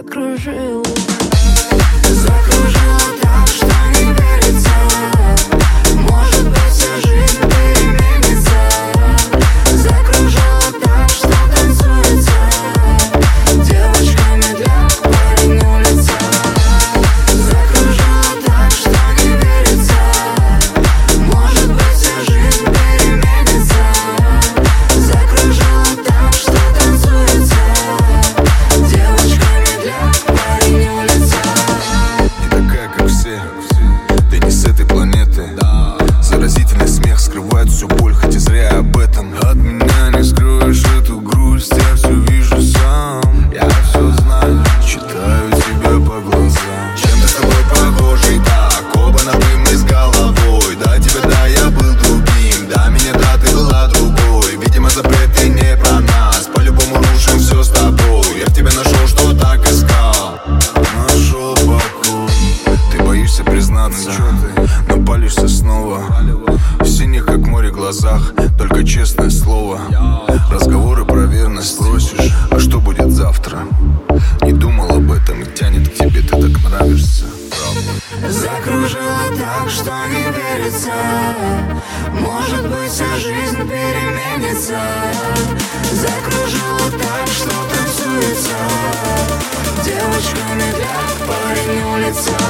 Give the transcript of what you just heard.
закружила. Закружила так, что не верится. Может быть, вся жизнь переменится. Закружила так, что танцуется. Девочками для парень улица. Закружила так, что не верится. Может быть, вся жизнь переменится. Закружила так, что танцуется. Девочками для парень улица. Не такая, как все, ты не с этой планеты. Заразительный смех скрывает всю боль, хоть и зря об этом. От меня не скроешь эту грусть, я все вижу сам. Я все знаю, читаю тебя по глазам. Чем-то с тобой похожий, так, оба на «вы» мы с головой. Да, тебя, да, я был другим, да, меня, да, ты была другой. Видимо, запреты не про нас, по-любому рушим все с тобой. Я в тебе нашел, что так искал. Нашел покой. Ты боишься признаться, но палишься снова. В синих, как море, глазах только честное слово. Разговоры про верность спросишь, а что будет завтра? Не думал об этом и тянет к тебе, ты так нравишься, правда. Закружила так, что не верится. Может быть, вся жизнь переменится. Закружила так, что танцуется. Девочками для парень улица.